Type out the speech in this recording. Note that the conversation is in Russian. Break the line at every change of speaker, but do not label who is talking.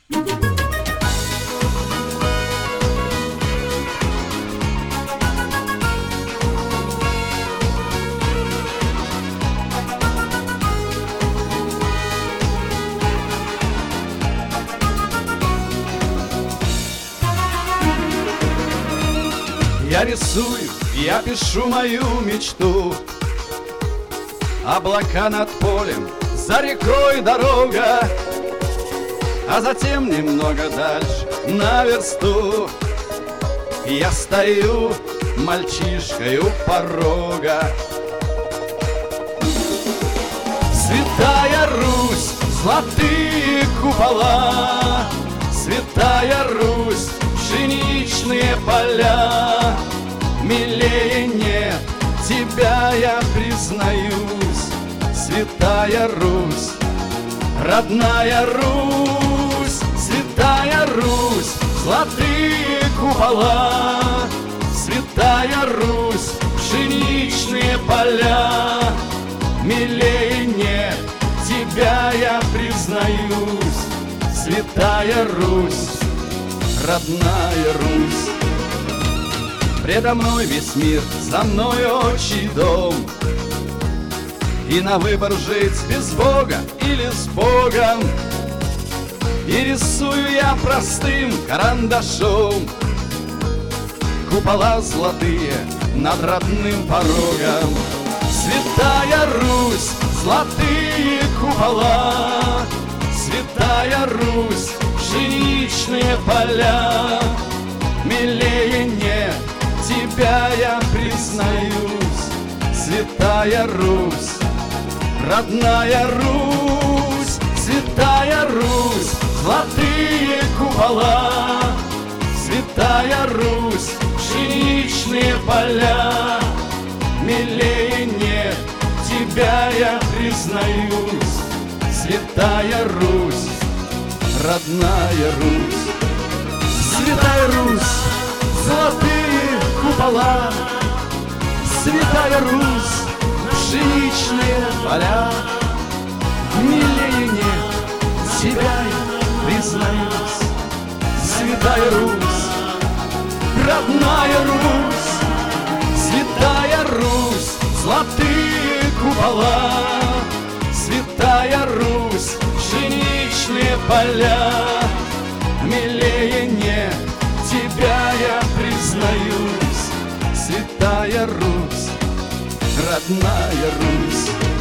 Я рисую, я пишу мою мечту. Облака над полем, за рекой дорога, а затем немного дальше, на версту, я стою мальчишкой у порога. Святая Русь, золотые купола, Святая Русь, пшеничные поля. Милее нет, тебя я признаюсь, Святая Русь, родная Русь, Святая Русь, золотые купола, Святая Русь, пшеничные поля. Милее нет, тебя я признаюсь, Святая Русь, родная Русь. Предо мной весь мир, за мной отчий дом, и на выбор жить без Бога или с Богом. И рисую я простым карандашом купола золотые над родным порогом. Святая Русь, золотые купола, Святая Русь, пшеничные поля. Милее нет, тебя я признаюсь, Святая Русь, родная Русь, Святая Русь, золотые купола, Святая Русь, пшеничные поля. Милее нет, тебя я признаюсь, Святая Русь, родная Русь. Святая Русь, золотые купола, Святая Русь, пшеничные поля. Милее нет, тебя я признаюсь, Святая Русь, родная Русь, Святая Русь, золотые купола, Святая Русь, пшеничные поля. Милее нет, тебя я признаюсь, Святая Русь, родная Русь.